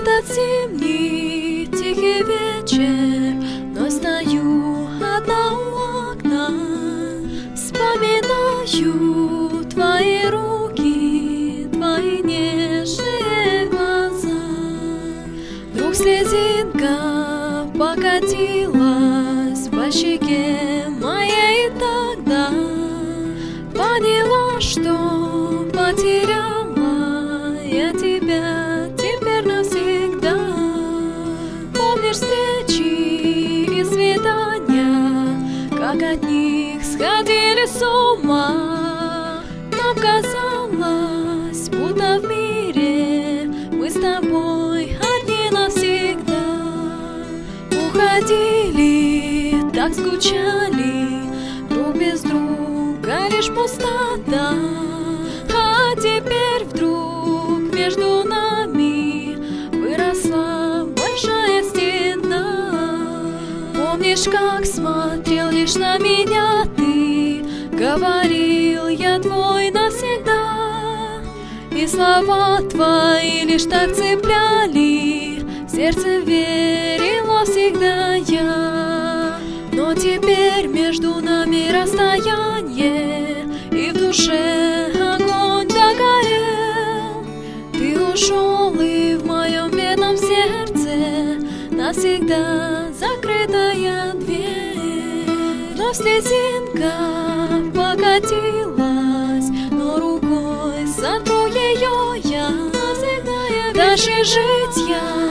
этот зимний тихий вечер вновь стою одна у окна, вспоминаю твои руки, твои нежные глаза. Вдруг слезинка покатилась по щеке моей, и тогда поняла, что потеряла я тебя теперь навсегда. Помнишь встречи и свидания, как от них сходили с ума? Нам казалось, будто в мире мы с тобой одни навсегда. Уходили, так скучали, друг без друга лишь пустота. А теперь вдруг между нами выросла большая стена. Помнишь, как смотрел лишь на меня ты, говорил я твой навсегда. И слова твои лишь так цепляли, в сердце верила всегда я. Но теперь между нами расстояние, и в душе огонь догорел. Ты ушел, и в моем бедном сердце навсегда закрытая дверь. Но слезинка покатилась, но рукой сотру ее я навсегда. Дальше жить я